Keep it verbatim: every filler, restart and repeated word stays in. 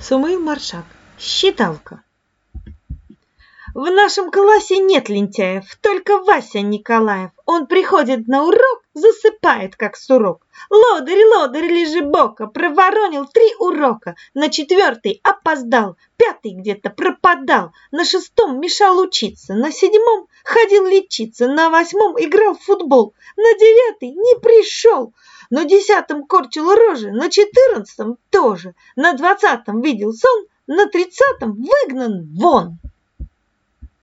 Самуил Маршак. Считалка. В нашем классе нет лентяев, только Вася Николаев. Он приходит на урок, засыпает, как сурок. Лодырь, лодырь, лежебока, проворонил три урока. На четвертый опоздал, пятый где-то пропадал. На шестом мешал учиться, на седьмом ходил лечиться, на восьмом играл в футбол, на девятый не пришел. На десятом корчил рожи, на четырнадцатом тоже. На двадцатом видел сон, на тридцатом выгнан вон.